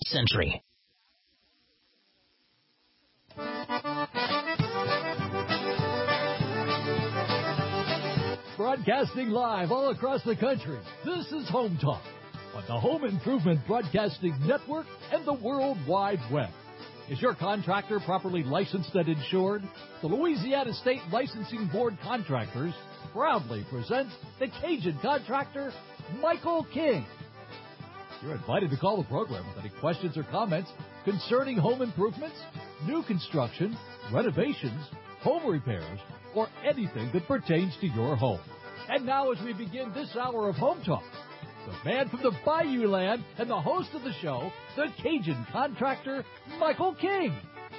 Century. Broadcasting live all across the country, this is Home Talk on the Home Improvement Broadcasting Network and the World Wide Web. Is your contractor properly licensed and insured? The Louisiana State Licensing Board Contractors proudly presents the Cajun contractor, Michael King. You're invited to call the program with any questions or comments concerning home improvements, new construction, renovations, home repairs, or anything that pertains to your home. And now as we begin this hour of Home Talk, the man from the Bayou Land and the host of the show, the Cajun contractor, Michael King.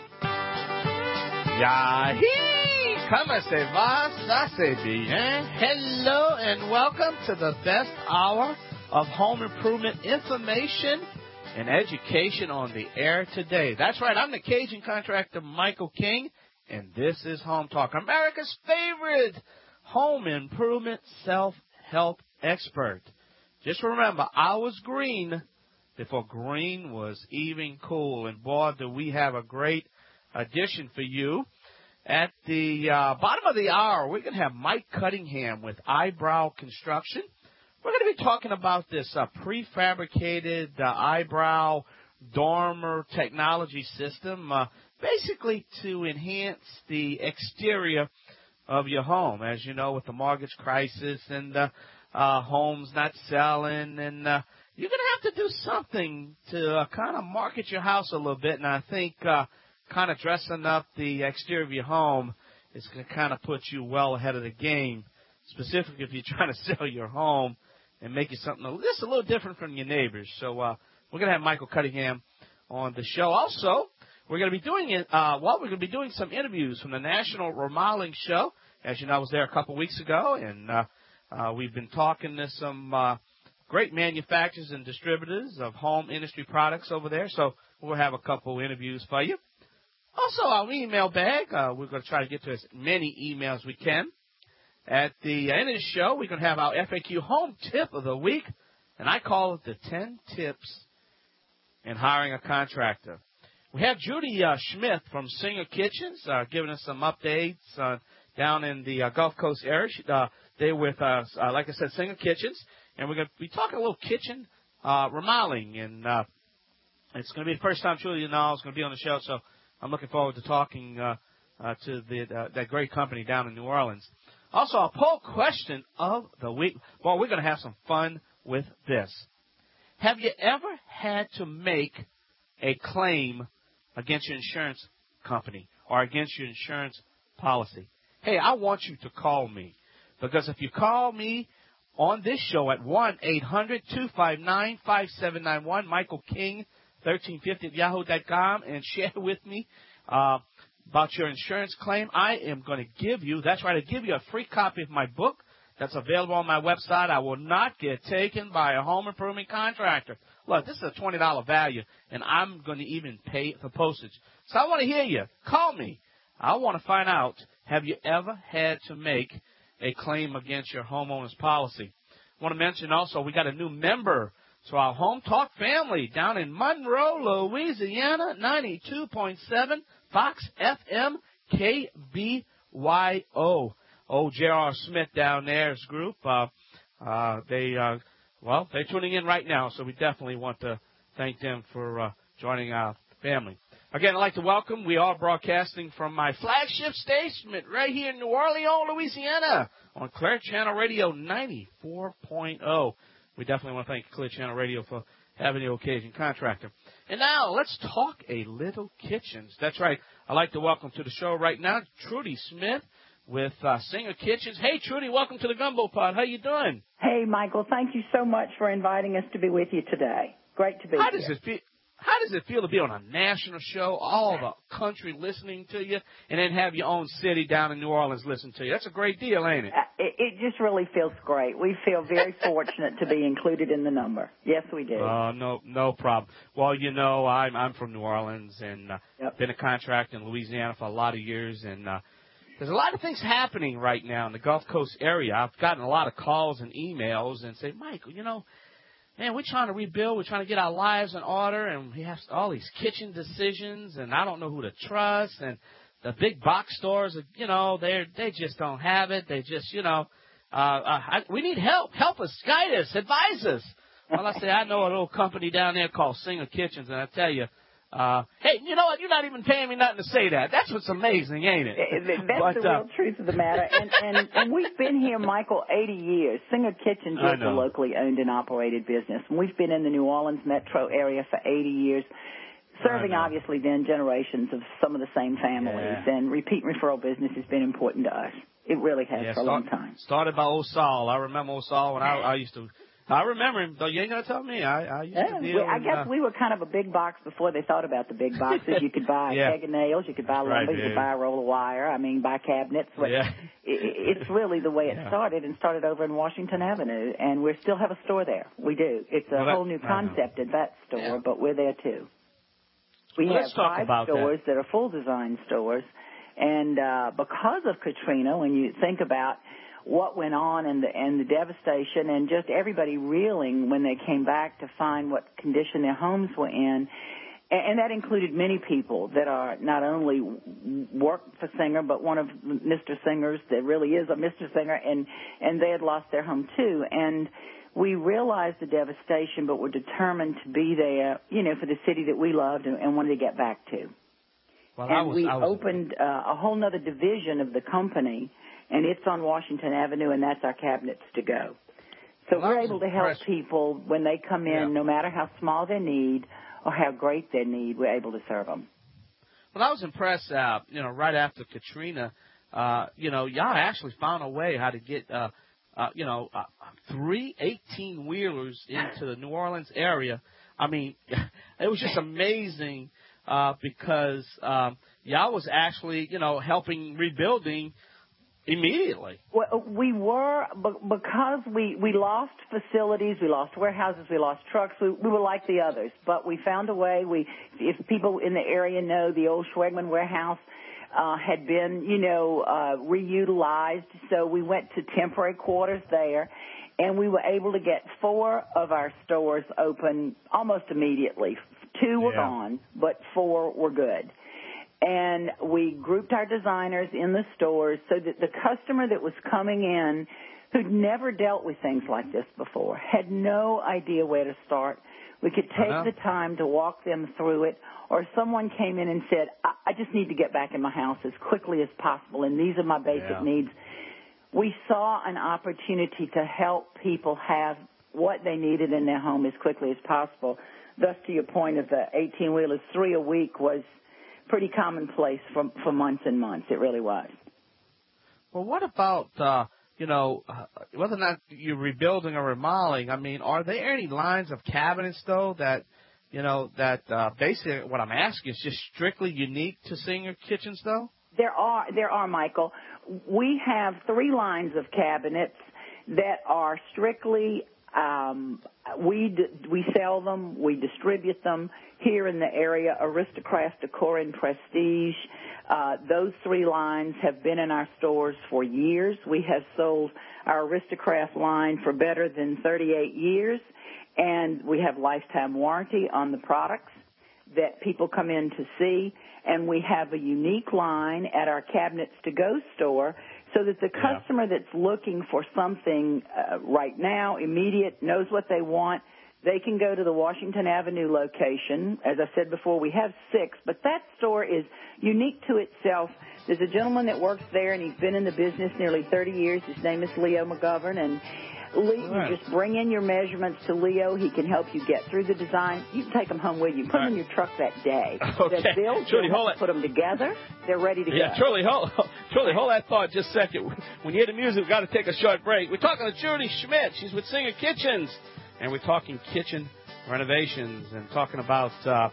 Yahi! Comment se va? Ça c'est bien. Hello and welcome to the best hour of home improvement information and education on the air today. That's right, I'm the Cajun contractor, Michael King, and this is Home Talk, America's favorite home improvement self-help expert. Just remember, I was green before green was even cool. And, boy, do we have a great addition for you. At the bottom of the hour, we're going to have Mike Cunningham with Eyebrow Construction. We're going to be talking about this prefabricated eyebrow dormer technology system, basically to enhance the exterior of your home. As you know, with the mortgage crisis and homes not selling, and you're going to have to do something to kind of market your house a little bit. And I think kind of dressing up the exterior of your home is going to kind of put you well ahead of the game, specifically if you're trying to sell your home and make it something just a little different from your neighbors. So we're going to have Michael Cunningham on the show. Also, we're going to be doing we're going to be doing some interviews from the National Remodeling Show. As you know, I was there a couple weeks ago, and we've been talking to some great manufacturers and distributors of home industry products over there. So we'll have a couple interviews for you. Also, our email bag, we're going to try to get to as many emails as we can. At the end of the show, we're going to have our FAQ home tip of the week, and I call it the 10 tips in hiring a contractor. We have Judy Smith from Singer Kitchens giving us some updates down in the Gulf Coast area. They're with, like I said, Singer Kitchens, and we're going to be talking a little kitchen remodeling, and it's going to be the first time Judy and I is going to be on the show, so I'm looking forward to talking to that great company down in New Orleans. Also, our poll question of the week. Well, we're going to have some fun with this. Have you ever had to make a claim against your insurance company or against your insurance policy? Hey, I want you to call me, because if you call me on this show at 1-800-259-5791, Michael King, 1350 at yahoo.com, and share with me about your insurance claim, I am going to give you, that's right, I give you a free copy of my book that's available on my website. I will not get taken by a home improvement contractor. Look, this is a $20 value, and I'm going to even pay for postage. So I want to hear you. Call me. I want to find out, have you ever had to make a claim against your homeowner's policy? I want to mention also we got a new member to our Home Talk family down in Monroe, Louisiana, 92.7 Fox FM KBYO. Oh, J.R. Smith down there, his group, they're tuning in right now, so we definitely want to thank them for joining our family. Again, I'd like to welcome, we are broadcasting from my flagship station right here in New Orleans, Louisiana, on Clear Channel Radio 94.0. We definitely want to thank Clear Channel Radio for having the occasion contractor. And now, let's talk a little kitchens. That's right. I'd like to welcome to the show right now Trudy Smith with Singer Kitchens. Hey, Trudy, welcome to the Gumbo Pod. How you doing? Hey, Michael. Thank you so much for inviting us to be with you today. Great to be here. How does it feel to be on a national show, all the country listening to you, and then have your own city down in New Orleans listen to you? That's a great deal, ain't it? It just really feels great. We feel very fortunate to be included in the number. Yes, we do. No problem. Well, you know, I'm from New Orleans and been a contractor in Louisiana for a lot of years, and there's a lot of things happening right now in the Gulf Coast area. I've gotten a lot of calls and emails and say, Michael, you know, man, we're trying to rebuild. We're trying to get our lives in order, and we have all these kitchen decisions, and I don't know who to trust. And the big box stores, they just don't have it. They just, we need help. Help us, guide us, advise us. Well, I say I know a little company down there called Singer Kitchens, and I tell you, hey, you know what? You're not even paying me nothing to say that. That's what's amazing, ain't it? That's the real truth of the matter. And we've been here, Michael, 80 years. Singer Kitchens is a locally owned and operated business. And we've been in the New Orleans metro area for 80 years, serving, obviously, then generations of some of the same families. Yeah. And repeat and referral business has been important to us. It really has for a long time. Started by old Saul. I remember old Saul when I used to. I remember him, though. You ain't going to tell me. I used to deal I guess we were kind of a big box before they thought about the big boxes. You could buy a keg of nails. You could buy lumber. You could buy a roll of wire. Buy cabinets. It's really the way it started, and started over in Washington Avenue. And we still have a store there. We do. It's a whole new concept at that store, but we're there, too. We have 5 stores that are full design stores. And because of Katrina, when you think about what went on and the devastation and just everybody reeling when they came back to find what condition their homes were in, and that included many people that are not only work for Singer, but one of Mr. Singer's that really is a Mr. Singer, and they had lost their home too. And we realized the devastation, but were determined to be there, for the city that we loved and wanted to get back to. Well, we opened a whole other division of the company, and it's on Washington Avenue, and that's our Cabinets to Go. So we're able to help people when they come in, no matter how small their need or how great their need, we're able to serve them. Well, I was impressed, right after Katrina, y'all actually found a way how to get, 3 18-wheelers into the New Orleans area. It was just amazing because y'all was actually, helping rebuilding immediately. Well, we were, because we lost facilities, we lost warehouses, we lost trucks. We were like the others, but we found a way. If people in the area know, the old Schwegman warehouse had been, reutilized, so we went to temporary quarters there, and we were able to get 4 of our stores open almost immediately. 2 were gone, but 4 were good. And we grouped our designers in the stores so that the customer that was coming in who'd never dealt with things like this before, had no idea where to start, we could take the time to walk them through it. Or someone came in and said, I just need to get back in my house as quickly as possible, and these are my basic needs. We saw an opportunity to help people have what they needed in their home as quickly as possible. Thus, to your point of the 18-wheelers, 3 a week was pretty commonplace for months and months. It really was. Well, what about, whether or not you're rebuilding or remodeling, are there any lines of cabinets, though, that basically what I'm asking is just strictly unique to Singer Kitchens, though? There are, Michael. We have 3 lines of cabinets that are strictly we sell them, we distribute them here in the area, Aristocraft Decor and Prestige. Those 3 lines have been in our stores for years. We have sold our Aristocraft line for better than 38 years, and we have lifetime warranty on the products that people come in to see. And we have a unique line at our Cabinets to Go store so that the customer that's looking for something right now, immediate, knows what they want. They can go to the Washington Avenue location. As I said before, we have 6, but that store is unique to itself. There's a gentleman that works there, and he's been in the business nearly 30 years. His name is Leo McGovern, and you just bring in your measurements to Leo. He can help you get through the design. You can take them home with you. Put them in your truck that day. Okay. They're built. Trudy, hold it. Put them together. They're ready to go. Yeah, Trudy, hold that thought just a second. When you hear the music, we've got to take a short break. We're talking to Judy Schmidt. She's with Singer Kitchens, and we're talking kitchen renovations and talking about,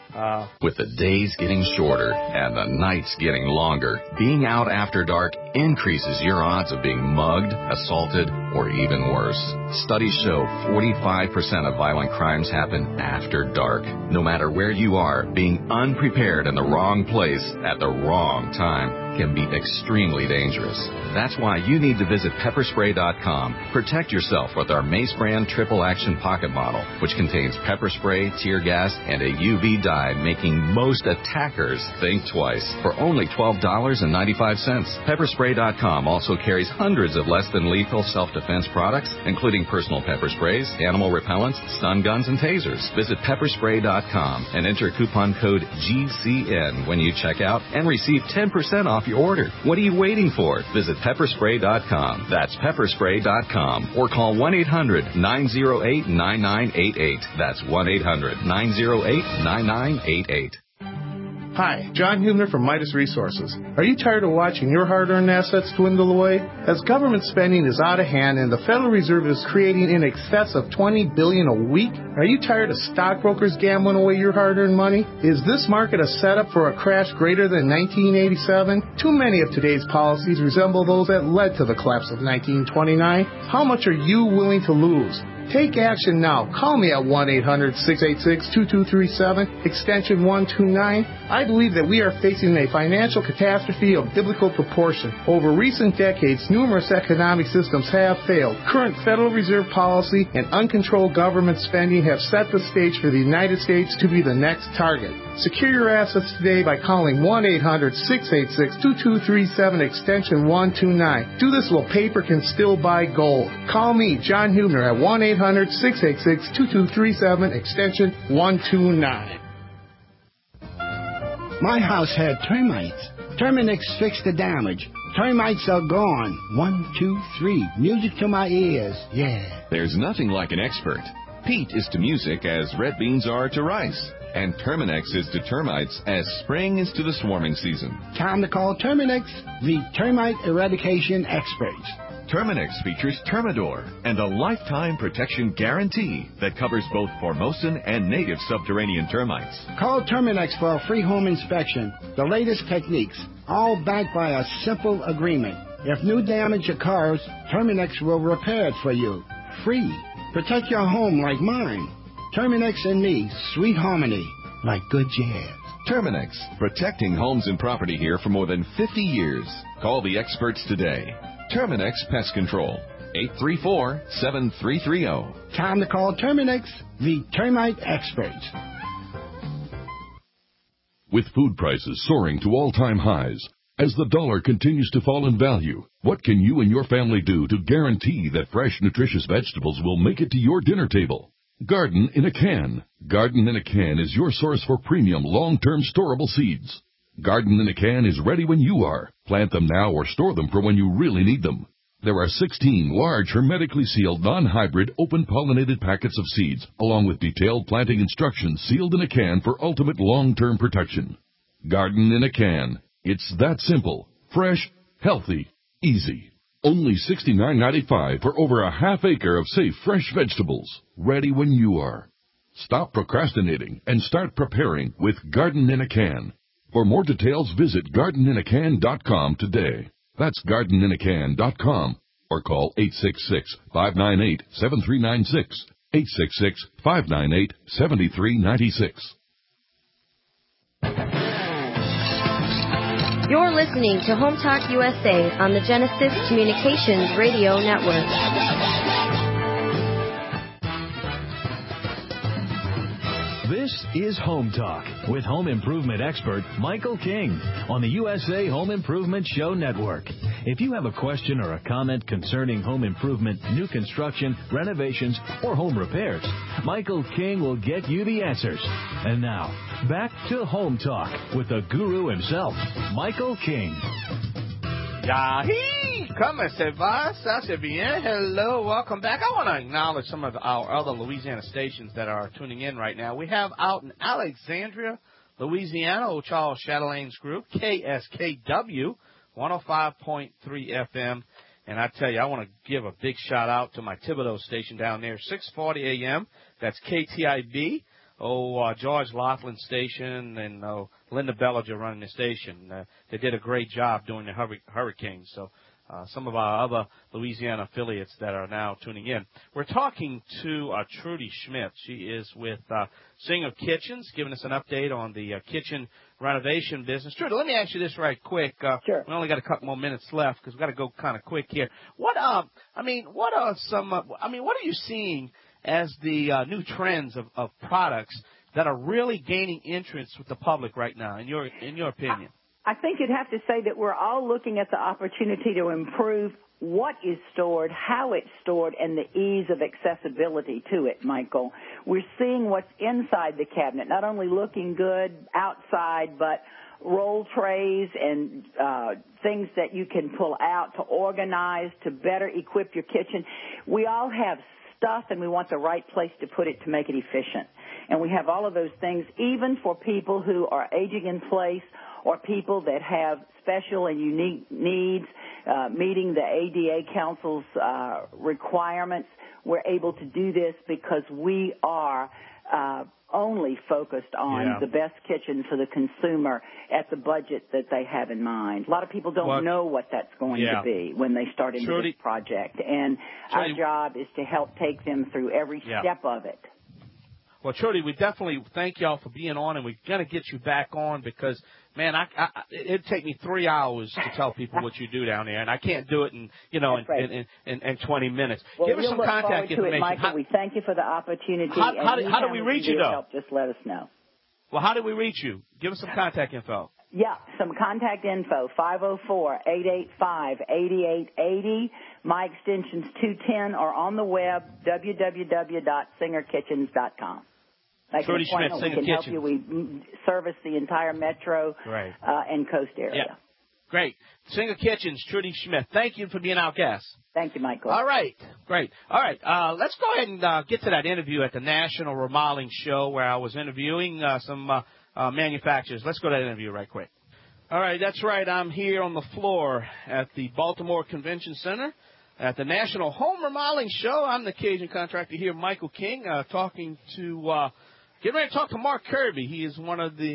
With the days getting shorter and the nights getting longer, being out after dark increases your odds of being mugged, assaulted, or even worse. Studies show 45% of violent crimes happen after dark. No matter where you are, being unprepared in the wrong place at the wrong time can be extremely dangerous. That's why you need to visit pepperspray.com. Protect yourself with our Mace brand triple action pocket bottle, which contains pepper spray, tear gas, and a UV dye, making most attackers think twice for only $12.95. Pepperspray.com also carries hundreds of less than lethal self-defense products, including personal pepper sprays, animal repellents, stun guns, and tasers. Visit pepperspray.com and enter coupon code GCN when you check out and receive 10% off your order. What are you waiting for? Visit pepperspray.com. That's pepperspray.com or call 1-800-908-9988. That's 1-800-908-9988. Hi, John Hubner from Midas Resources. Are you tired of watching your hard-earned assets dwindle away? As government spending is out of hand and the Federal Reserve is creating in excess of $20 billion a week, are you tired of stockbrokers gambling away your hard-earned money? Is this market a setup for a crash greater than 1987? Too many of today's policies resemble those that led to the collapse of 1929. How much are you willing to lose? Take action now. Call me at 1-800-686-2237, extension 129. I believe that we are facing a financial catastrophe of biblical proportion. Over recent decades, numerous economic systems have failed. Current Federal Reserve policy and uncontrolled government spending have set the stage for the United States to be the next target. Secure your assets today by calling 1-800-686-2237, extension 129. Do this while paper can still buy gold. Call me, John Hubner, at 1-800-686-2237, extension 129. My house had termites. Terminix fixed the damage. Termites are gone. 1, 2, 3. Music to my ears. Yeah. There's nothing like an expert. Peat is to music as red beans are to rice. And Terminix is to termites as spring is to the swarming season. Time to call Terminix, the termite eradication experts. Terminix features Termidor and a lifetime protection guarantee that covers both Formosan and native subterranean termites. Call Terminix for a free home inspection. The latest techniques, all backed by a simple agreement. If new damage occurs, Terminix will repair it for you. Free. Protect your home like mine. Terminix and me, sweet harmony, like good jazz. Terminix, protecting homes and property here for more than 50 years. Call the experts today. Terminix Pest Control, 834-7330. Time to call Terminix, the termite experts. With food prices soaring to all-time highs, as the dollar continues to fall in value, what can you and your family do to guarantee that fresh, nutritious vegetables will make it to your dinner table? Garden in a Can. Garden in a Can is your source for premium, long-term storable seeds. Garden in a Can is ready when you are. Plant them now or store them for when you really need them. There are 16 large, hermetically sealed, non-hybrid, open-pollinated packets of seeds, along with detailed planting instructions sealed in a can for ultimate long-term protection. Garden in a Can. It's that simple, fresh, healthy, easy. Only $69.95 for over a half acre of safe, fresh vegetables, ready when you are. Stop procrastinating and start preparing with Garden in a Can. For more details, visit gardeninacan.com today. That's gardeninacan.com or call 866-598-7396, 866-598-7396. You're listening to Home Talk USA on the Genesis Communications Radio Network. This is Home Talk with home improvement expert Michael King on the USA Home Improvement Show Network. If you have a question or a comment concerning home improvement, new construction, renovations, or home repairs, Michael King will get you the answers. And now, back to Home Talk with the guru himself, Michael King. Yahi! Como se va? Sasha bien. Hello, welcome back. I want to acknowledge some of our other Louisiana stations that are tuning in right now. We have out in Alexandria, Louisiana, Old Charles Chatelain's group, KSKW, 105.3 FM. And I tell you, I want to give a big shout out to my Thibodaux station down there, 640 AM. That's KTIB. George Laughlin station and Linda Bellinger running the station. They did a great job during the hurricane. So some of our other Louisiana affiliates that are now tuning in. We're talking to Trudy Schmidt. She is with Singer Kitchens, giving us an update on the kitchen renovation business. Trudy, let me ask you this right quick. Sure. We only got a couple more minutes left because we've got to go kind of quick here. What are you seeing as the new trends of products that are really gaining interest with the public right now, in your opinion? I think you'd have to say that we're all looking at the opportunity to improve what is stored, how it's stored, and the ease of accessibility to it, Michael. We're seeing what's inside the cabinet, not only looking good outside, but roll trays and things that you can pull out to organize, to better equip your kitchen. We all have stuff, and we want the right place to put it to make it efficient. And we have all of those things, even for people who are aging in place or people that have special and unique needs, meeting the ADA Council's requirements. We're able to do this because we are only focused on the best kitchen for the consumer at the budget that they have in mind. A lot of people don't know what that's going to be when they start into this project, and our job is to help take them through every step of it. Well, Trudy, we definitely thank y'all for being on, and we're going to get you back on because, man, it'd take me 3 hours to tell people what you do down there, and I can't do it in 20 minutes. Well, Give us some contact information. Michael. We thank you for the opportunity. How do we reach you, though? Help, just let us know. Well, how do we reach you? Give us some contact info. Yeah, some contact info, 504-885-8880. My extension's 210, or on the web, www.singerkitchens.com. Trudy Schmidt, Singer Kitchens. Help you. We service the entire metro and coast area. Yeah. Great. Singer Kitchens, Trudy Schmidt. Thank you for being our guest. Thank you, Michael. All right. Great. All right. Let's go ahead and get to that interview at the National Remodeling Show where I was interviewing some manufacturers. Let's go to that interview right quick. All right. That's right. I'm here on the floor at the Baltimore Convention Center at the National Home Remodeling Show. I'm the Cajun contractor here, Michael King, getting ready to talk to Mark Kirby. He is one of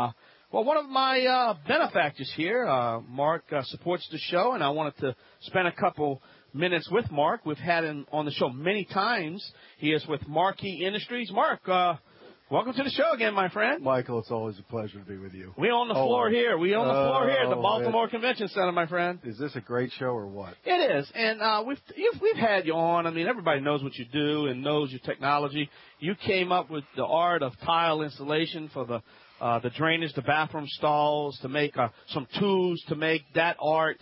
my benefactors here. Mark supports the show, and I wanted to spend a couple minutes with Mark. We've had him on the show many times. He is with Marquee Industries. Mark, welcome to the show again, my friend. Michael, it's always a pleasure to be with you. We're on the floor here. We're on the floor here at the Baltimore Convention Center, my friend. Is this a great show or what? It is, and we've had you on. I mean, everybody knows what you do and knows your technology. You came up with the art of tile installation for the drainage, the bathroom stalls, to make some tools to make that art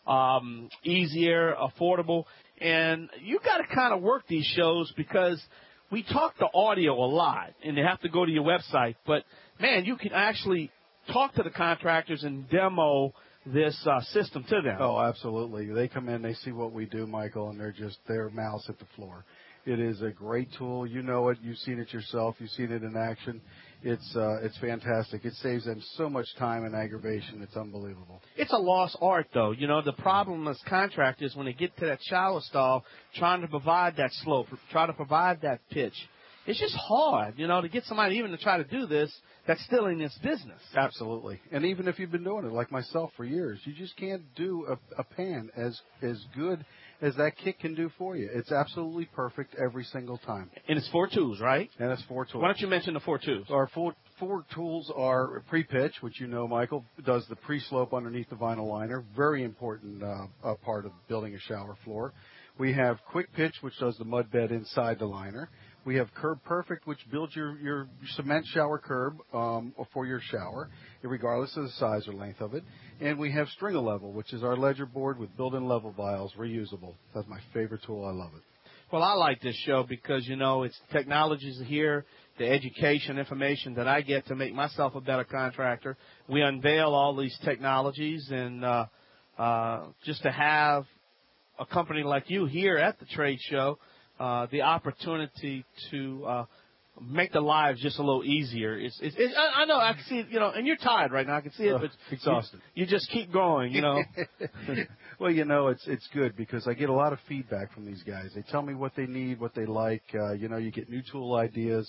easier, affordable. And you got to kind of work these shows because we talk to audio a lot, and they have to go to your website. But, man, you can actually talk to the contractors and demo this system to them. Oh, absolutely. They come in, they see what we do, Michael, and their mouths hit the floor. It is a great tool. You know it. You've seen it yourself. You've seen it in action. It's fantastic. It saves them so much time and aggravation. It's unbelievable. It's a lost art, though. You know, the problem as contractors, when they get to that shower stall, trying to provide that slope, try to provide that pitch, it's just hard, to get somebody even to try to do this that's still in this business. Absolutely. And even if you've been doing it, like myself, for years, you just can't do a pan as good as that kit can do for you. It's absolutely perfect every single time. And it's 4 tools, right? And it's 4 tools. Why don't you mention the 4 tools? Our four tools are pre-pitch, which Michael, does the pre-slope underneath the vinyl liner. Very important part of building a shower floor. We have quick pitch, which does the mud bed inside the liner. We have Curb Perfect, which builds your cement shower curb for your shower, regardless of the size or length of it. And we have Stringer Level, which is our ledger board with built-in level vials, reusable. That's my favorite tool. I love it. Well, I like this show because, it's technologies here, the education, information that I get to make myself a better contractor. We unveil all these technologies, and just to have a company like you here at the trade show, the opportunity to make the lives just a little easier. I know, I can see it, and you're tired right now. I can see it, but exhausted. You just keep going, Well, it's good because I get a lot of feedback from these guys. They tell me what they need, what they like. You get new tool ideas.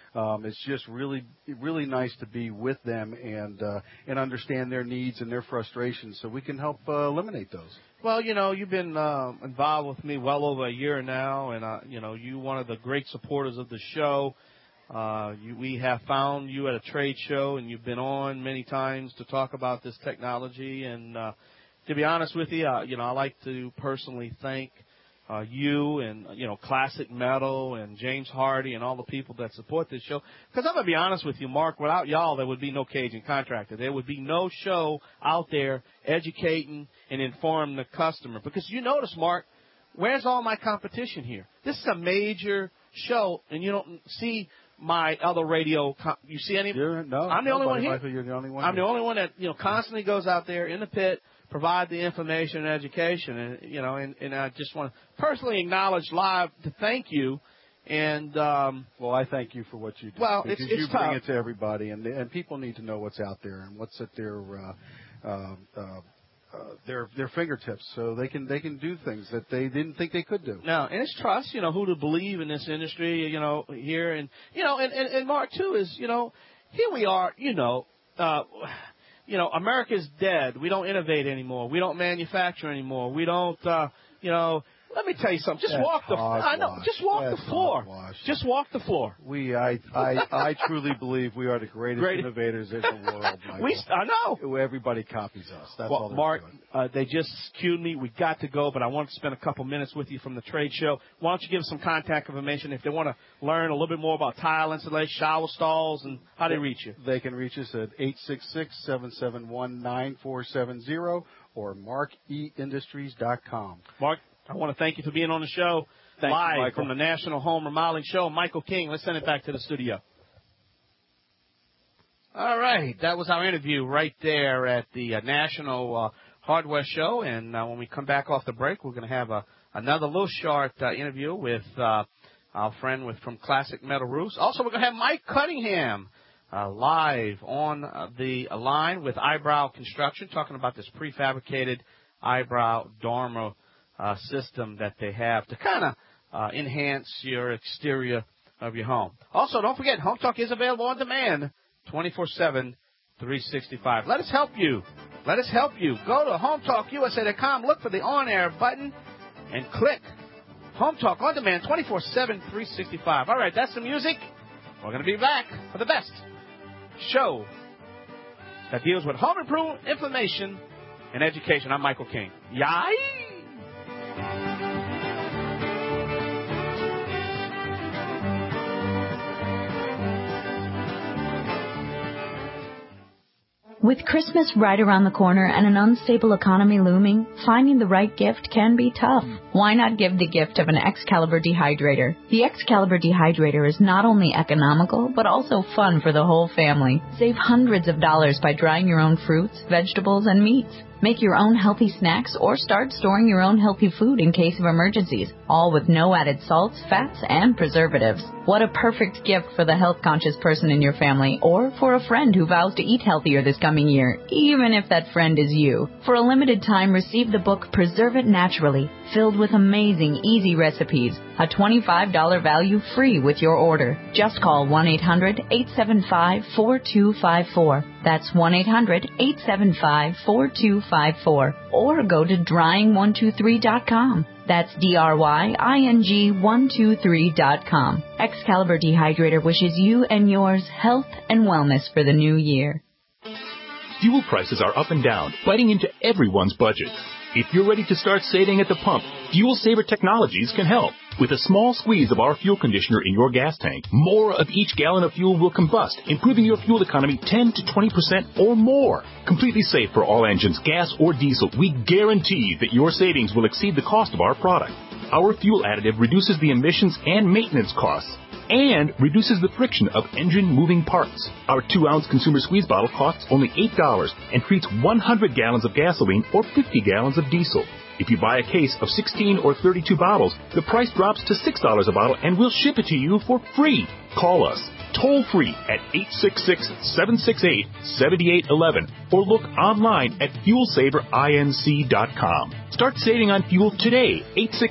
It's just really nice to be with them and understand their needs and their frustrations, so we can help eliminate those. Well, you've been involved with me well over a year now, and you're one of the great supporters of the show. We have found you at a trade show, and you've been on many times to talk about this technology. And to be honest with you, I like to personally thank you and, Classic Metal and James Hardy and all the people that support this show. Because I'm going to be honest with you, Mark, without y'all, there would be no Cajun Contractor. There would be no show out there educating and informing the customer. Because you notice, Mark, where's all my competition here? This is a major show, and you don't see my other radio. You see any? No, I'm the only one here. Michael, you're the only one. I'm the only one that, constantly goes out there in the pit, provide the information and education, and I just want to personally acknowledge live to thank you. And well, I thank you for what you do. Well, because it's you tough. bring it to everybody, and people need to know what's out there and what's at their fingertips, so they can do things that they didn't think they could do. No, and it's trust, who to believe in this industry, here, and and Mark too is, here we are, America's dead. We don't innovate anymore. We don't manufacture anymore. We don't, let me tell you something. Just walk the floor. Just walk the floor. I truly believe we are the greatest innovators in the world, Michael. I know. Everybody copies us. That's all they're Mark, doing. they just cued me. We got to go, but I want to spend a couple minutes with you from the trade show. Why don't you give some contact information if they want to learn a little bit more about tile installation, shower stalls, and how they reach you? They can reach us at 866-771-9470 or markeindustries.com. Mark, I want to thank you for being on the show. Thank live you, Michael. From the National Home Remodeling Show. Michael King, let's send it back to the studio. All right, that was our interview right there at the National Hardware Show. And when we come back off the break, we're going to have another little short interview with our friend from Classic Metal Roofs. Also, we're going to have Mike Cunningham live on the line with Eyebrow Construction, talking about this prefabricated eyebrow dormer system that they have to kind of enhance your exterior of your home. Also, don't forget, Home Talk is available on demand 24/7, 365. Let us help you. Let us help you. Go to HomeTalkUSA.com, look for the on-air button, and click Home Talk on demand 24/7, 365. All right, that's the music. We're going to be back for the best show that deals with home improvement, information, and education. I'm Michael King. Yay! With Christmas right around the corner and an unstable economy looming, finding the right gift can be tough. Why not give the gift of an Excalibur dehydrator? The Excalibur dehydrator is not only economical, but also fun for the whole family. Save hundreds of dollars by drying your own fruits, vegetables, and meats. Make your own healthy snacks or start storing your own healthy food in case of emergencies, all with no added salts, fats, and preservatives. What a perfect gift for the health-conscious person in your family or for a friend who vows to eat healthier this coming year, even if that friend is you. For a limited time, receive the book Preserve It Naturally, filled with amazing, easy recipes. A $25 value free with your order. Just call 1-800-875-4254. That's 1-800-875-4254. Or go to drying123.com. That's DRYING123.com. Excalibur Dehydrator wishes you and yours health and wellness for the new year. Fuel prices are up and down, biting into everyone's budget. If you're ready to start saving at the pump, Fuel Saver Technologies can help. With a small squeeze of our fuel conditioner in your gas tank, more of each gallon of fuel will combust, improving your fuel economy 10 to 20% or more. Completely safe for all engines, gas or diesel, we guarantee that your savings will exceed the cost of our product. Our fuel additive reduces the emissions and maintenance costs and reduces the friction of engine moving parts. Our 2-ounce consumer squeeze bottle costs only $8 and treats 100 gallons of gasoline or 50 gallons of diesel. If you buy a case of 16 or 32 bottles, the price drops to $6 a bottle and we'll ship it to you for free. Call us toll free at 866-768-7811 or look online at fuelsaverinc.com. Start saving on fuel today.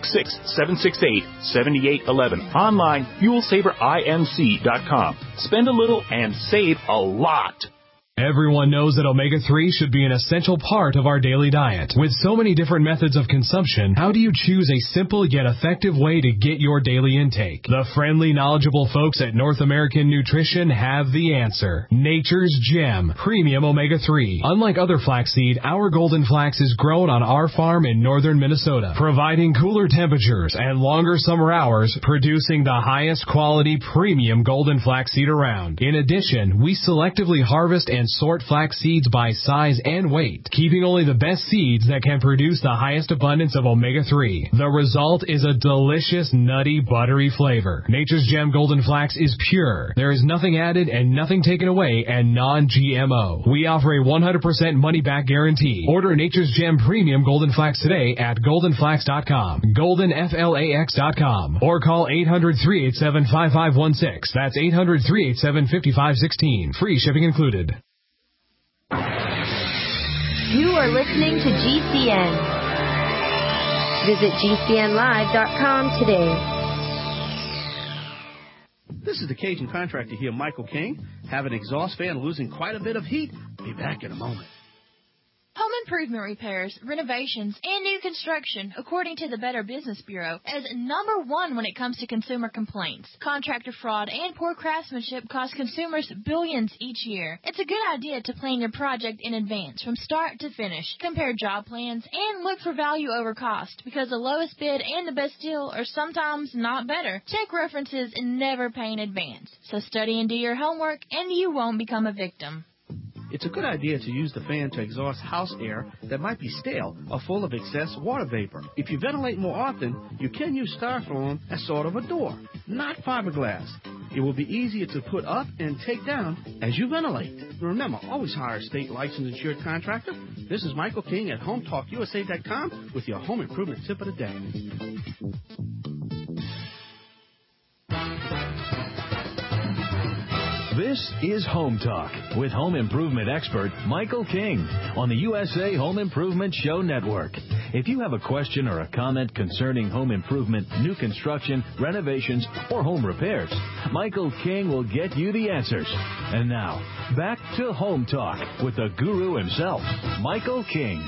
866-768-7811. Online, FuelSaverINC.com. Spend a little and save a lot. Everyone knows that omega-3 should be an essential part of our daily diet. With so many different methods of consumption, how do you choose a simple yet effective way to get your daily intake? The friendly, knowledgeable folks at North American Nutrition have the answer. Nature's Gem Premium Omega-3. Unlike other flaxseed, our golden flax is grown on our farm in northern Minnesota, providing cooler temperatures and longer summer hours, producing the highest quality premium golden flaxseed around. In addition, we selectively harvest and sort flax seeds by size and weight, keeping only the best seeds that can produce the highest abundance of omega-3. The result is a delicious, nutty, buttery flavor. Nature's Gem Golden Flax is pure. There is nothing added and nothing taken away, and non-GMO. We offer a 100% money-back guarantee. Order Nature's Gem Premium Golden Flax today at goldenflax.com, goldenflax.com, or call 800-387-5516. That's 800-387-5516. Free shipping included. You are listening to GCN. Visit GCNlive.com today. This is the Cajun contractor here, Michael King. Have an exhaust fan losing quite a bit of heat? Be back in a moment. Home improvement repairs, renovations, and new construction, according to the Better Business Bureau, is number one when it comes to consumer complaints. Contractor fraud and poor craftsmanship cost consumers billions each year. It's a good idea to plan your project in advance from start to finish. Compare job plans and look for value over cost, because the lowest bid and the best deal are sometimes not better. Check references and never pay in advance. So study and do your homework, and you won't become a victim. It's a good idea to use the fan to exhaust house air that might be stale or full of excess water vapor. If you ventilate more often, you can use styrofoam as sort of a door, not fiberglass. It will be easier to put up and take down as you ventilate. Remember, always hire a state licensed insured contractor. This is Michael King at HomeTalkUSA.com with your home improvement tip of the day. This is Home Talk with home improvement expert Michael King on the USA Home Improvement Show Network. If you have a question or a comment concerning home improvement, new construction, renovations, or home repairs, Michael King will get you the answers. And now, back to Home Talk with the guru himself, Michael King.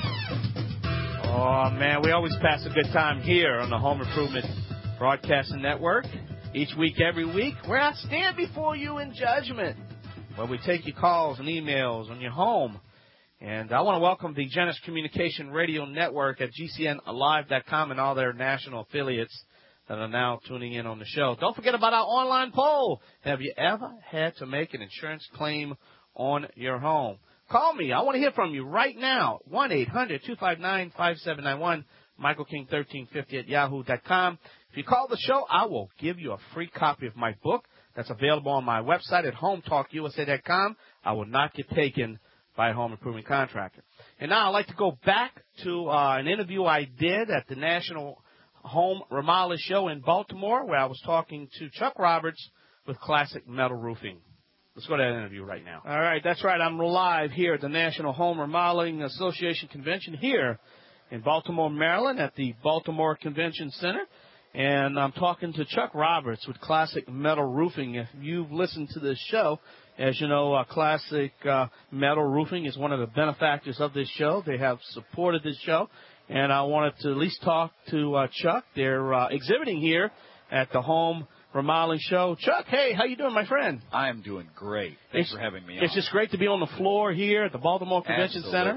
Oh, man, we always pass a good time here on the Home Improvement Broadcasting Network. Each week, every week, where I stand before you in judgment, where we take your calls and emails on your home. And I want to welcome the Genesis Communication Radio Network at GCNlive.com and all their national affiliates that are now tuning in on the show. Don't forget about our online poll. Have you ever had to make an insurance claim on your home? Call me. I want to hear from you right now. 1-800-259-5791, MichaelKing1350 at yahoo.com. If you call the show, I will give you a free copy of my book that's available on my website at HomeTalkUSA.com. I will not get taken by a home improvement contractor. And now I'd like to go back to an interview I did at the National Home Remodeling Show in Baltimore, where I was talking to Chuck Roberts with Classic Metal Roofing. Let's go to that interview right now. All right, that's right. I'm live here at the National Home Remodeling Association Convention here in Baltimore, Maryland, at the Baltimore Convention Center. And I'm talking to Chuck Roberts with Classic Metal Roofing. If you've listened to this show, as you know, Classic Metal Roofing is one of the benefactors of this show. They have supported this show. And I wanted to at least talk to Chuck. They're exhibiting here at the Home Remodeling Show. Chuck, hey, how you doing, my friend? I am doing great. Thanks for having me on. It's just great to be on the floor here at the Baltimore Convention Center.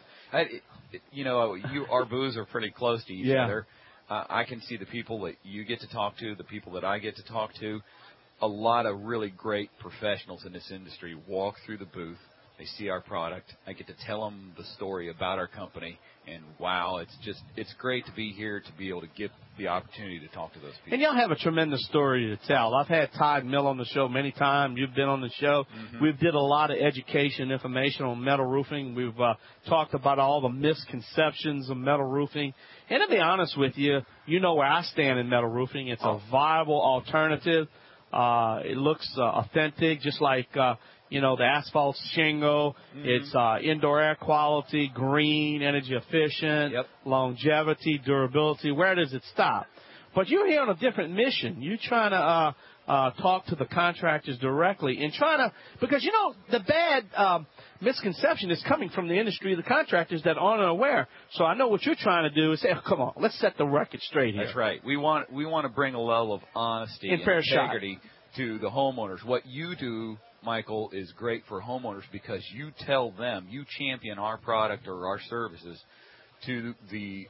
Absolutely. Our booths are pretty close to each other. I can see the people that you get to talk to, the people that I get to talk to. A lot of really great professionals in this industry walk through the booth. They see our product. I get to tell them the story about our company. And, wow, it's great to be here to be able to get the opportunity to talk to those people. And y'all have a tremendous story to tell. I've had Todd Mill on the show many times. You've been on the show. Mm-hmm. We've did a lot of education information on metal roofing. We've talked about all the misconceptions of metal roofing. And to be honest with you, you know where I stand in metal roofing. It's a viable alternative. It looks authentic, just like the asphalt shingle. Mm-hmm. It's indoor air quality, green, energy efficient, longevity, durability. Where does it stop? But you're here on a different mission. You're trying to talk to the contractors directly and because, the bad misconception is coming from the industry, the contractors that aren't aware. So I know what you're trying to do is say, come on, let's set the record straight here. That's right. We want to bring a level of honesty and integrity to the homeowners. What you do, Michael, is great for homeowners because you tell them, you champion our product or our services to the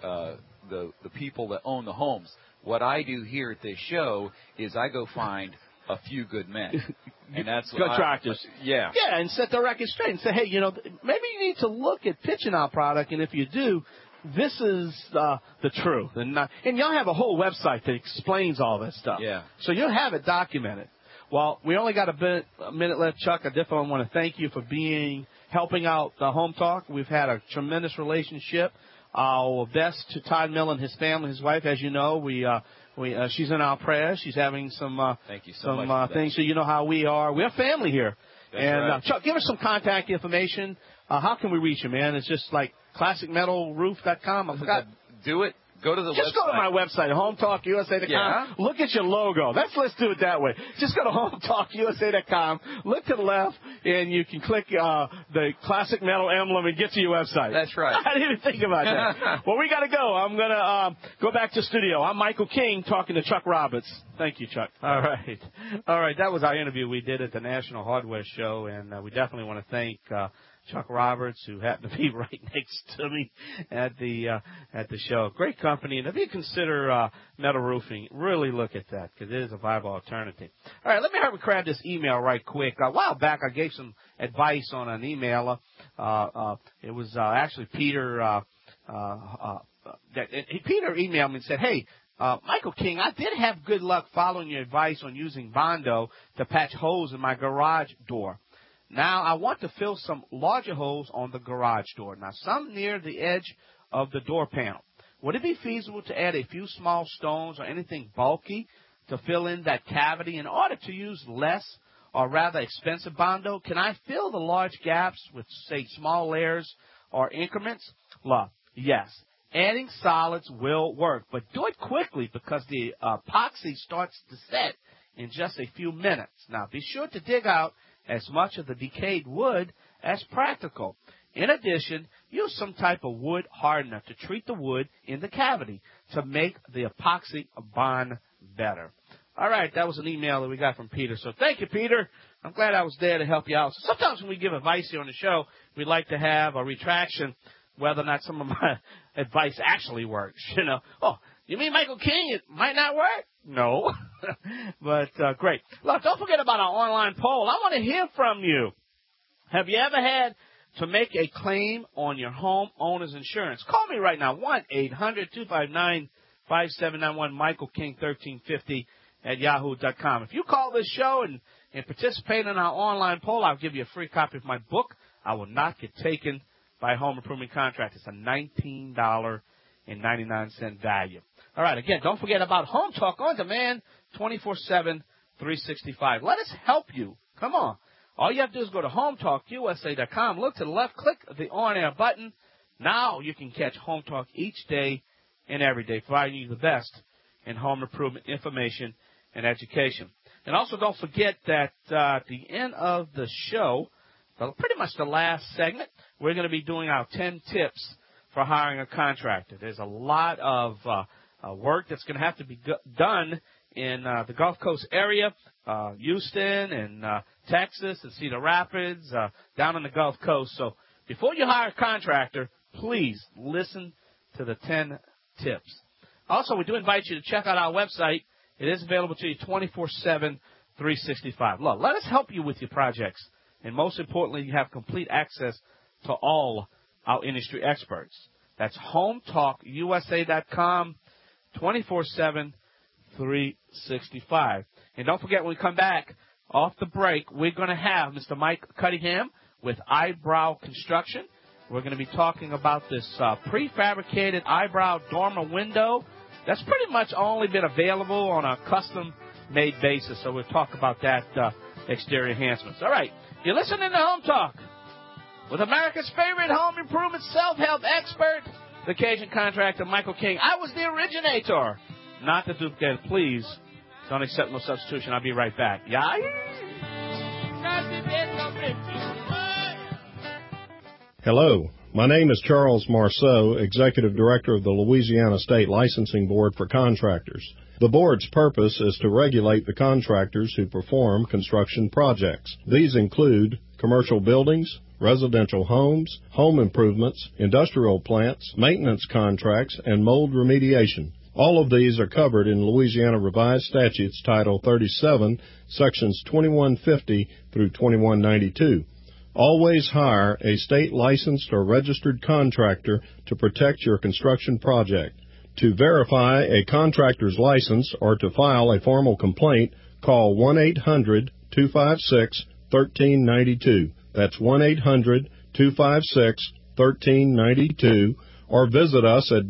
people that own the homes. What I do here at this show is I go find a few good men. And that's contractors. Yeah, and set the record straight and say, hey, maybe you need to look at pitching our product, and if you do, this is the truth. And y'all have a whole website that explains all this stuff. Yeah. So you'll have it documented. Well, we only got a minute left, Chuck. I definitely want to thank you for helping out the Home Talk. We've had a tremendous relationship. Our best to Todd Miller and his family, his wife. As you know, she's in our prayers. She's having some thank you so much things. So you know how we are. We're family here. That's right. Chuck, give us some contact information. How can we reach you, man? It's just like classicmetalroof.com. I forgot. Do it. Go to the Just website. go to my website, HomeTalkUSA.com. Yeah. Look at your logo. Let's do it that way. Just go to HomeTalkUSA.com. Look to the left, and you can click the classic metal emblem and get to your website. That's right. I didn't even think about that. Well, we got to go. I'm going to go back to studio. I'm Michael King talking to Chuck Roberts. Thank you, Chuck. All right. That was our interview we did at the National Hardware Show, and we definitely want to thank Chuck Roberts, who happened to be right next to me at the show. Great company, and if you consider metal roofing, really look at that because it is a viable alternative. All right, let me grab this email right quick. A while back, I gave some advice on an email. It was actually Peter. Peter emailed me and said, "Hey, Michael King, I did have good luck following your advice on using Bondo to patch holes in my garage door. Now, I want to fill some larger holes on the garage door. Now, some near the edge of the door panel. Would it be feasible to add a few small stones or anything bulky to fill in that cavity in order to use less or rather expensive Bondo? Can I fill the large gaps with, say, small layers or increments? Well, yes. Adding solids will work, but do it quickly because the epoxy starts to set in just a few minutes. Now, be sure to dig out as much of the decayed wood as practical. In addition, use some type of wood hardener to treat the wood in the cavity to make the epoxy bond better. All right, that was an email that we got from Peter. So thank you, Peter. I'm glad I was there to help you out. So sometimes when we give advice here on the show, we'd like to have a retraction whether or not some of my advice actually works. Oh, you mean Michael King, it might not work? No. But great. Look, don't forget about our online poll. I want to hear from you. Have you ever had to make a claim on your homeowner's insurance? Call me right now, 1-800-259-5791, Michael King 1350 at yahoo.com. If you call this show and participate in our online poll, I'll give you a free copy of my book, I Will Not Get Taken by Home Improvement Contractors. It's a $19.99 value. All right, again, don't forget about Home Talk on demand, 24/7, 365. Let us help you. Come on. All you have to do is go to HomeTalkUSA.com, look to the left, click the on-air button. Now you can catch Home Talk each day and every day, providing you the best in home improvement information and education. And also don't forget that at the end of the show, pretty much the last segment, we're going to be doing our 10 tips for hiring a contractor. There's a lot of work that's going to have to be done in the Gulf Coast area, Houston and Texas and Cedar Rapids, down on the Gulf Coast. So before you hire a contractor, please listen to the 10 tips. Also, we do invite you to check out our website. It is available to you 24/7, 365. Look, let us help you with your projects. And most importantly, you have complete access to all our industry experts. That's HomeTalkUSA.com, 24/7, 365. And don't forget, when we come back off the break, we're going to have Mr. Mike Cunningham with Eyebrow Construction. We're going to be talking about this prefabricated eyebrow dormer window that's pretty much only been available on a custom-made basis. So we'll talk about that exterior enhancements. All right, you're listening to Home Talk with America's favorite home improvement self-help expert, the Cajun contractor, Michael King. I was the originator, not the duplicate. Please don't accept no substitution. I'll be right back. Yeah. Hello, my name is Charles Marceau, Executive Director of the Louisiana State Licensing Board for Contractors. The board's purpose is to regulate the contractors who perform construction projects. These include commercial buildings, residential homes, home improvements, industrial plants, maintenance contracts, and mold remediation. All of these are covered in Louisiana Revised Statutes Title 37, Sections 2150 through 2192. Always hire a state licensed or registered contractor to protect your construction project. To verify a contractor's license or to file a formal complaint, call 1-800-256-1392. That's 1-800-256-1392, or visit us at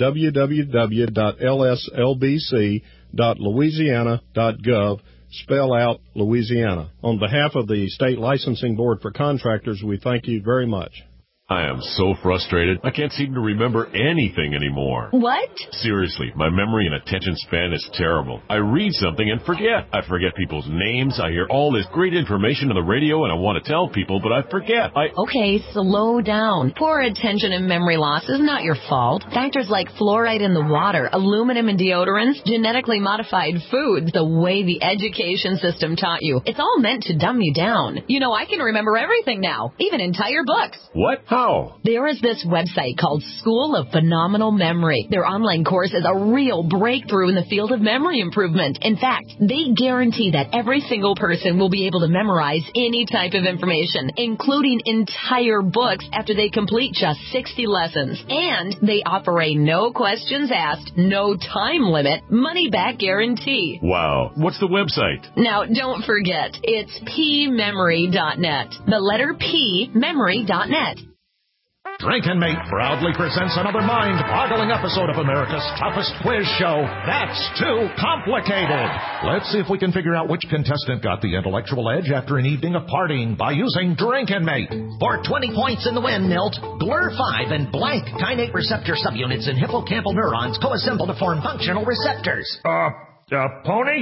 www.lslbc.louisiana.gov. Spell out Louisiana. On behalf of the State Licensing Board for Contractors, we thank you very much. I am so frustrated. I can't seem to remember anything anymore. What? Seriously, my memory and attention span is terrible. I read something and forget. I forget people's names. I hear all this great information on the radio and I want to tell people, but I forget. Okay, slow down. Poor attention and memory loss is not your fault. Factors like fluoride in the water, aluminum in deodorants, genetically modified foods, the way the education system taught you. It's all meant to dumb you down. You know, I can remember everything now, even entire books. What? How? There is this website called School of Phenomenal Memory. Their online course is a real breakthrough in the field of memory improvement. In fact, they guarantee that every single person will be able to memorize any type of information, including entire books after they complete just 60 lessons. And they offer a no questions asked, no time limit, money-back guarantee. Wow. What's the website? Now, don't forget, it's pmemory.net. The letter P, memory.net. Drink and Mate proudly presents another mind-boggling episode of America's toughest quiz show, That's Too Complicated. Let's see if we can figure out which contestant got the intellectual edge after an evening of partying by using Drink and Mate. For 20 points in the win, Milt, GLUR5 and blank kainate receptor subunits in hippocampal neurons co-assemble to form functional receptors. Pony?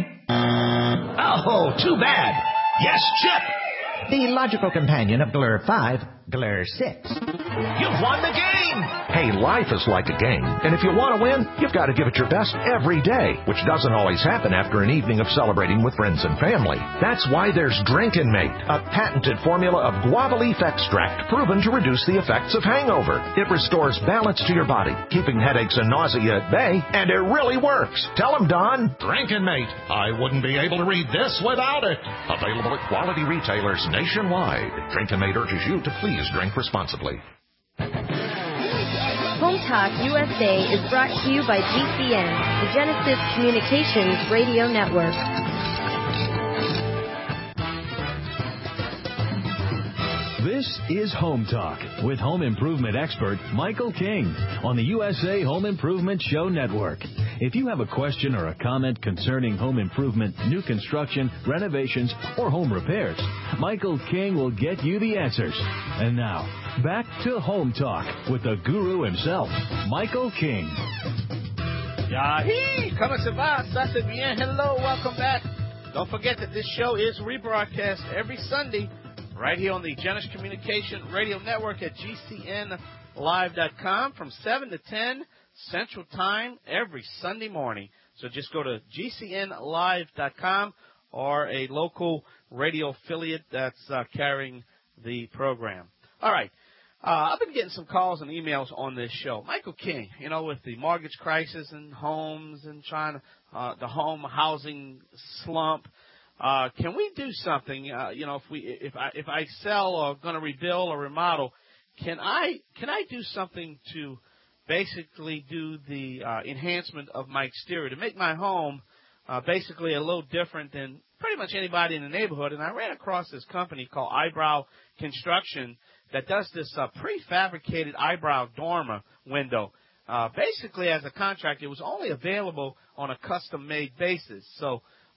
Oh, too bad. Yes, Chip. The logical companion of GLUR5, GLUR6. You've won the game! Hey, life is like a game, and if you want to win, you've got to give it your best every day, which doesn't always happen after an evening of celebrating with friends and family. That's why there's Drink and Mate, a patented formula of guava leaf extract proven to reduce the effects of hangover. It restores balance to your body, keeping headaches and nausea at bay, and it really works. Tell them, Don. Drink and Mate. I wouldn't be able to read this without it. Available at quality retailers nationwide. Drink and Mate urges you to please drink responsibly. Home Talk USA is brought to you by GCN, the Genesis Communications Radio Network. This is Home Talk with home improvement expert Michael King on the USA Home Improvement Show Network. If you have a question or a comment concerning home improvement, new construction, renovations, or home repairs, Michael King will get you the answers. And now, back to Home Talk with the guru himself, Michael King. Comment se va, ça c'est bien. Hello, welcome back. Don't forget that this show is rebroadcast every Sunday right here on the Genesis Communication Radio Network at GCNlive.com from 7 to 10 Central Time every Sunday morning. So just go to GCNlive.com or a local radio affiliate that's carrying the program. All right. I've been getting some calls and emails on this show. Michael King, you know, with the mortgage crisis and homes and trying to, the home housing slump. Can we do something? You know, if I sell or going to rebuild or remodel, can I do something to basically do the enhancement of my exterior to make my home basically a little different than pretty much anybody in the neighborhood? And I ran across this company called Eyebrow Construction that does this prefabricated eyebrow dormer window. Basically, as a contractor, it was only available on a custom-made basis. So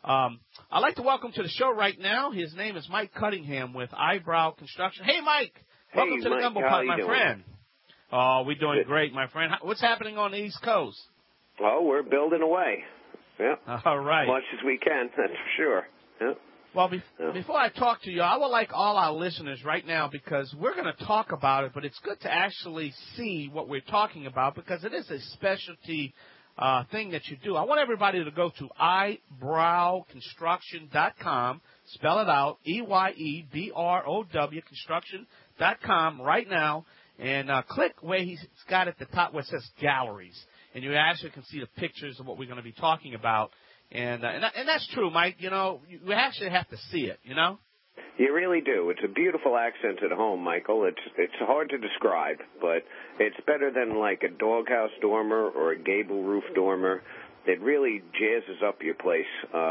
I'd like to welcome to the show right now. His name is Mike Cunningham with Eyebrow Construction. Hey, Mike. Welcome to the Gumbo Pot, my friend. Oh, we're doing great, my friend. What's happening on the East Coast? Oh, we're building away. Yeah. All right. As much as we can, that's for sure. Yeah. Well, before I talk to you, I would like all our listeners right now, because we're going to talk about it, but it's good to actually see what we're talking about, because it is a specialty thing that you do. I want everybody to go to eyebrowconstruction.com, spell it out, EYEBROW, construction.com right now, and click where he's got at the top where it says galleries, and you actually can see the pictures of what we're going to be talking about. And that's true, Mike. You know, you actually have to see it, you know? You really do. It's a beautiful accent at home, Michael. It's hard to describe, but it's better than like a doghouse dormer or a gable roof dormer. It really jazzes up your place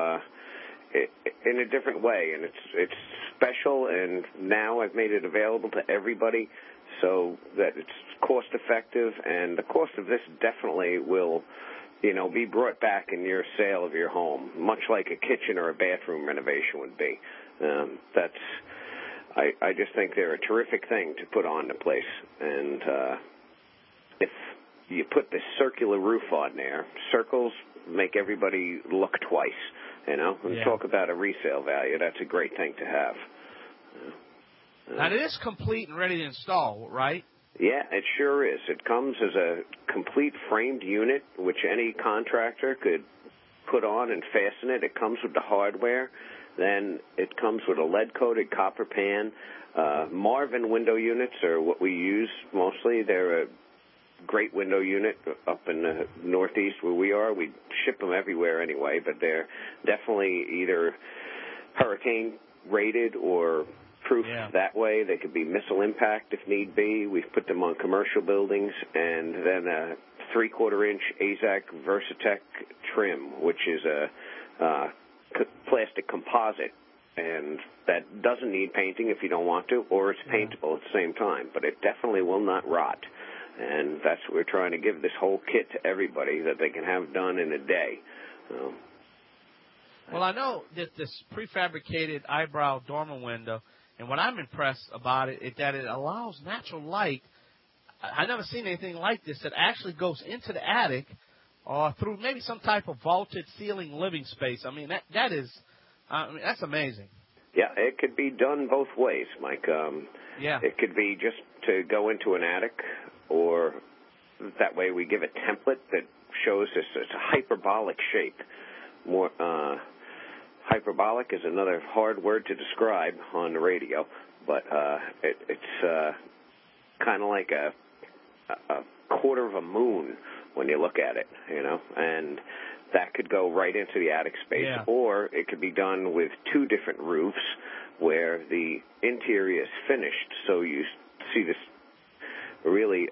in a different way, and it's special, and now I've made it available to everybody so that it's cost-effective, and the cost of this definitely will be brought back in your sale of your home, much like a kitchen or a bathroom renovation would be. I just think they're a terrific thing to put on the place. And if you put this circular roof on there, circles make everybody look twice, and talk about a resale value. That's a great thing to have. Now, it is complete and ready to install, right? Yeah, it sure is. It comes as a complete framed unit, which any contractor could put on and fasten it. It comes with the hardware. Then it comes with a lead-coated copper pan. Marvin window units are what we use mostly. They're a great window unit up in the Northeast where we are. We ship them everywhere anyway, but they're definitely either hurricane-rated or proof that way. They could be missile impact if need be. We've put them on commercial buildings, and then a 3/4-inch AZAC Versatec trim, which is a plastic composite, and that doesn't need painting if you don't want to, or it's paintable at the same time, but it definitely will not rot. And that's what we're trying to give this whole kit to everybody that they can have done in a day. Well, I know that this prefabricated eyebrow dormer window, and what I'm impressed about it is that it allows natural light. I've never seen anything like this that actually goes into the attic or through maybe some type of vaulted ceiling living space. I mean, that's amazing. Yeah, it could be done both ways, Mike. It could be just to go into an attic, or that way we give a template that shows this. It's a hyperbolic shape. More hyperbolic is another hard word to describe on the radio, but it's kind of like a quarter of a moon when you look at it, and that could go right into the attic space, or it could be done with two different roofs where the interior is finished, so you see this really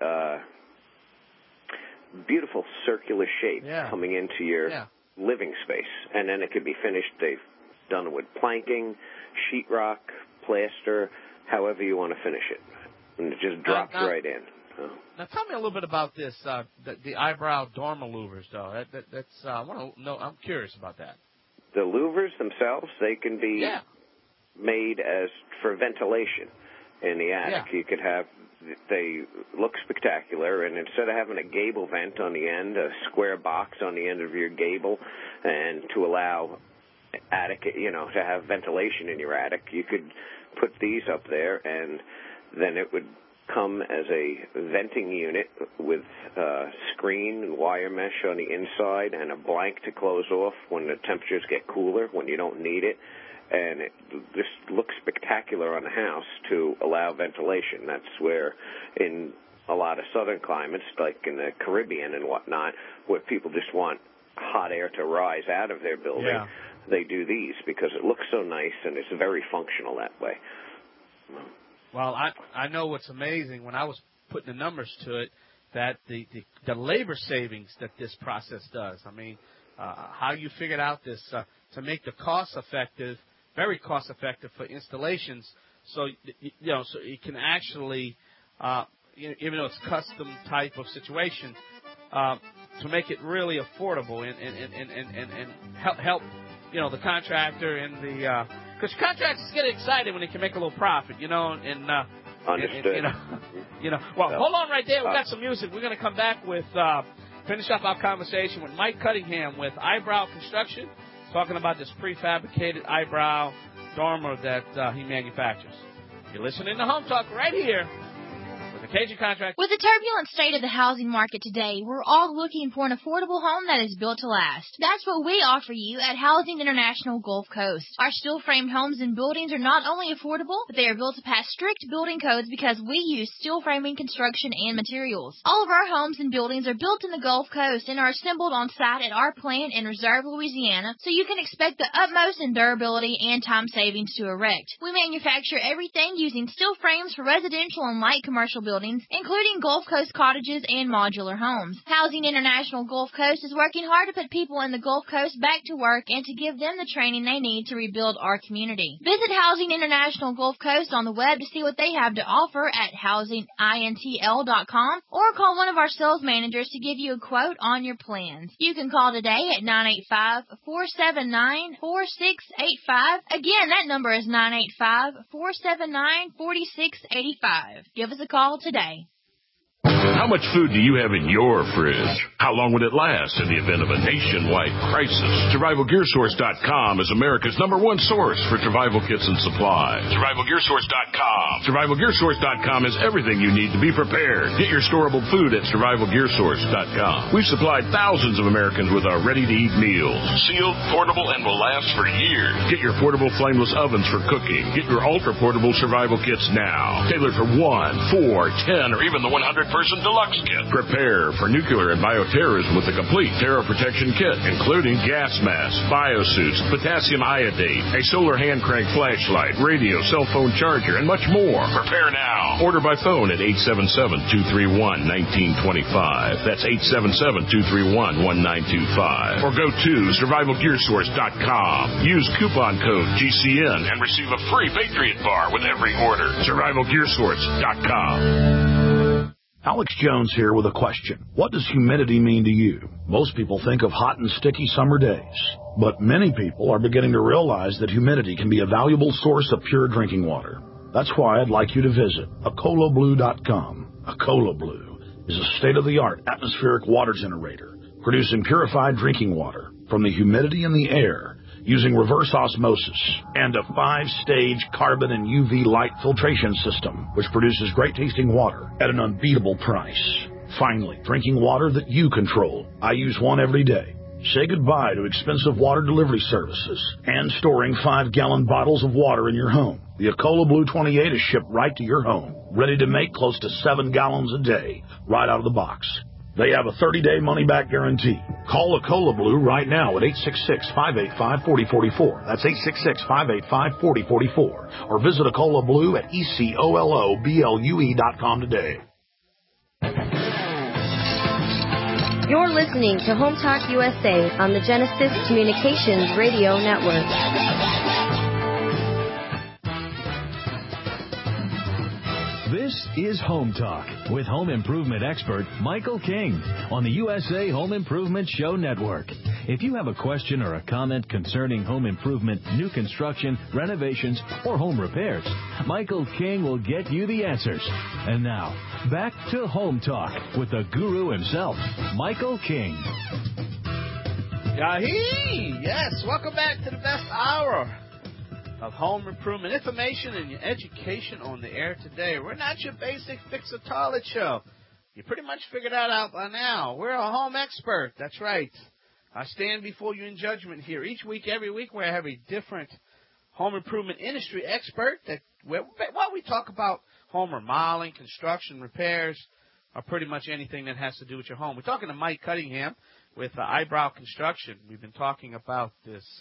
beautiful circular shape coming into your living space, and then it could be finished. They've done it with planking, sheetrock, plaster, however you want to finish it, and it just drops right in. Now, tell me a little bit about this, the eyebrow dormer louvers, though. That's I want to know. I'm curious about that. The louvers themselves, they can be made as for ventilation in the attic. You could have. They look spectacular, and instead of having a gable vent on the end, a square box on the end of your gable, and to allow attic, to have ventilation in your attic, you could put these up there, and then it would come as a venting unit with screen and wire mesh on the inside and a blank to close off when the temperatures get cooler, when you don't need it. And it just looks spectacular on the house to allow ventilation. That's where in a lot of southern climates, like in the Caribbean and whatnot, where people just want hot air to rise out of their building, they do these because it looks so nice and it's very functional that way. Well, I know what's amazing when I was putting the numbers to it, that the labor savings that this process does. I mean, how you figured out this to make the cost-effective, very cost-effective for installations, so so you can actually, even though it's custom type of situation, to make it really affordable and help the contractor and the because contractors get excited when they can make a little profit, and understood. Well, hold on right there. We got some music. We're going to come back with finish up our conversation with Mike Cunningham with Eyebrow Construction, talking about this prefabricated eyebrow dormer that he manufactures. You're listening to Home Talk right here. Cajun Contract. With the turbulent state of the housing market today, we're all looking for an affordable home that is built to last. That's what we offer you at Housing International Gulf Coast. Our steel-framed homes and buildings are not only affordable, but they are built to pass strict building codes because we use steel framing construction and materials. All of our homes and buildings are built in the Gulf Coast and are assembled on site at our plant in Reserve, Louisiana, so you can expect the utmost in durability and time savings to erect. We manufacture everything using steel frames for residential and light commercial buildings, including Gulf Coast cottages and modular homes. Housing International Gulf Coast is working hard to put people in the Gulf Coast back to work and to give them the training they need to rebuild our community. Visit Housing International Gulf Coast on the web to see what they have to offer at housingintl.com or call one of our sales managers to give you a quote on your plans. You can call today at 985-479-4685. Again, that number is 985-479-4685. Give us a call today. How much food do you have in your fridge? How long would it last in the event of a nationwide crisis? SurvivalGearSource.com is America's #1 source for survival kits and supplies. SurvivalGearSource.com. SurvivalGearSource.com is everything you need to be prepared. Get your storable food at SurvivalGearSource.com. We've supplied thousands of Americans with our ready-to-eat meals. Sealed, portable, and will last for years. Get your portable flameless ovens for cooking. Get your ultra-portable survival kits now. Tailored for 1, 4, 10, or even the 100-person deluxe kit. Prepare for nuclear and bioterrorism with a complete terror protection kit, including gas masks, biosuits, potassium iodate, a solar hand crank flashlight, radio, cell phone charger, and much more. Prepare now. Order by phone at 877-231-1925. That's 877-231-1925. Or go to SurvivalGearSource.com. Use coupon code GCN and receive a free Patriot Bar with every order. SurvivalGearSource.com. Alex Jones here with a question. What does humidity mean to you? Most people think of hot and sticky summer days, but many people are beginning to realize that humidity can be a valuable source of pure drinking water. That's why I'd like you to visit AcolaBlue.com. Acola Blue is a state-of-the-art atmospheric water generator, producing purified drinking water from the humidity in the air using reverse osmosis and a 5-stage carbon and UV light filtration system, which produces great-tasting water at an unbeatable price. Finally, drinking water that you control. I use one every day. Say goodbye to expensive water delivery services and storing 5-gallon bottles of water in your home. The Acola Blue 28 is shipped right to your home, ready to make close to 7 gallons a day, right out of the box. They have a 30-day money-back guarantee. Call Acola Blue right now at 866-585-4044. That's 866-585-4044. Or visit Acola Blue at ECOLOBLUE.com today. You're listening to Home Talk USA on the Genesis Communications Radio Network. This is Home Talk with home improvement expert Michael King on the USA Home Improvement Show Network. If you have a question or a comment concerning home improvement, new construction, renovations, or home repairs, Michael King will get you the answers. And now, back to Home Talk with the guru himself, Michael King. Yahee! Yes, welcome back to the best hour of home improvement information and your education on the air today. We're not your basic fix-a-toilet show. You pretty much figured that out by now. We're a home expert. That's right. I stand before you in judgment here. Each week, every week, we have a different home improvement industry expert. While we talk about home remodeling, construction, repairs, or pretty much anything that has to do with your home. We're talking to Mike Cunningham with Eyebrow Construction. We've been talking about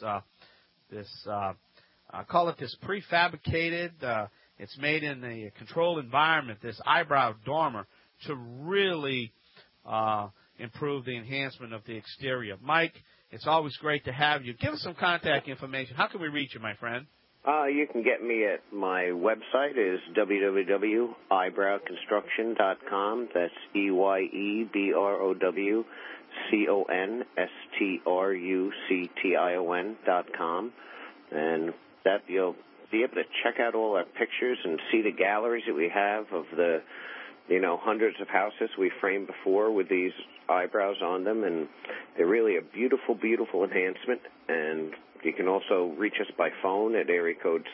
I call it this prefabricated, it's made in a controlled environment, this eyebrow dormer, to really improve the enhancement of the exterior. Mike, it's always great to have you. Give us some contact information. How can we reach you, my friend? You can get me at my website is www.eyebrowconstruction.com. That's EYEBROWCONSTRUCTION.com. And that you'll be able to check out all our pictures and see the galleries that we have of the, hundreds of houses we framed before with these eyebrows on them. And they're really a beautiful, beautiful enhancement. And you can also reach us by phone at area code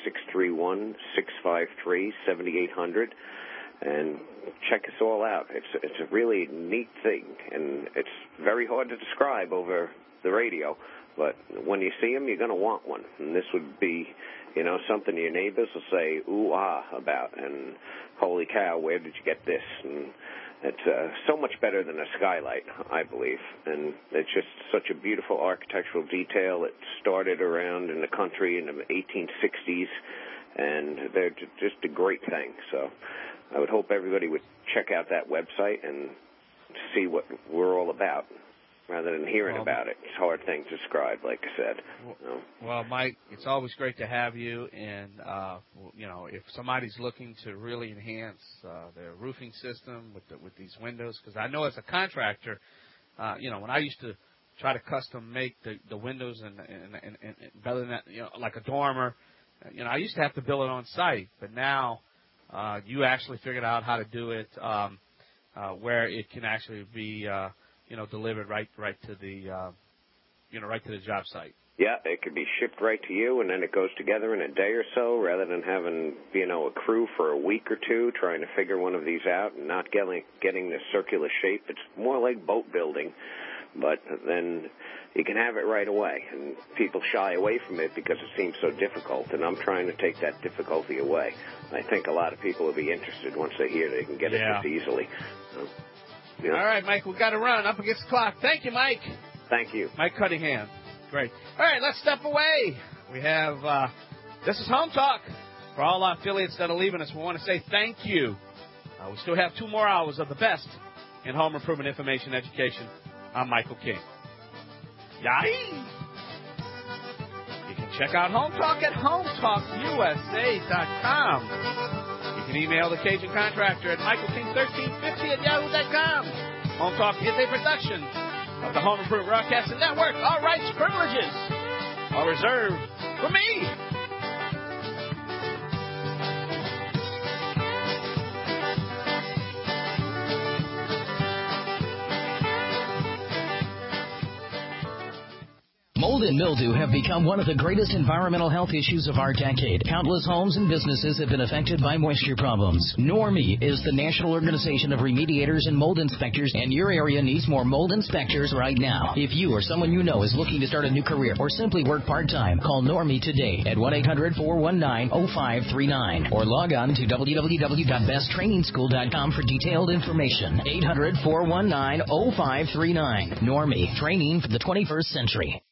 631-653-7800 and check us all out. It's a really neat thing, and it's very hard to describe over the radio, but when you see them, you're going to want one. And this would be, something your neighbors will say, ooh, ah, about, and holy cow, where did you get this? And it's so much better than a skylight, I believe, and it's just such a beautiful architectural detail. It started around in the country in the 1860s, and they're just a great thing. So I would hope everybody would check out that website and see what we're all about, rather than hearing about it. It's a hard thing to describe, like I said. Well, Mike, it's always great to have you, and, if somebody's looking to really enhance their roofing system with these windows, because I know as a contractor, when I used to try to custom make the windows and better than that, like a dormer, I used to have to build it on site, but now you actually figured out how to do it where it can actually be delivered right to the right to the job site. Yeah, it could be shipped right to you, and then it goes together in a day or so, rather than having a crew for a week or two trying to figure one of these out and not getting the circular shape. It's more like boat building, but then you can have it right away, and people shy away from it because it seems so difficult, and I'm trying to take that difficulty away. I think a lot of people will be interested once they hear they can get it just easily. All right, Mike, we've got to run up against the clock. Thank you, Mike. Thank you. Mike Cunningham. Great. All right, let's step away. We have, this is Home Talk. For all our affiliates that are leaving us, we want to say thank you. We still have 2 more hours of the best in home improvement information education. I'm Michael King. Yay! You can check out Home Talk at HomeTalkUSA.com. You can email the Cajun Contractor at MichaelKing1350@yahoo.com. Home Talk is a production of the Home Improvement Broadcasting Network. All rights, privileges are reserved for me. Mold and mildew have become one of the greatest environmental health issues of our decade. Countless homes and businesses have been affected by moisture problems. NORMI is the National Organization of Remediators and Mold Inspectors, and your area needs more mold inspectors right now. If you or someone you know is looking to start a new career or simply work part-time, call NORMI today at 1-800-419-0539 or log on to www.besttrainingschool.com for detailed information. 800-419-0539. NORMI, training for the 21st century.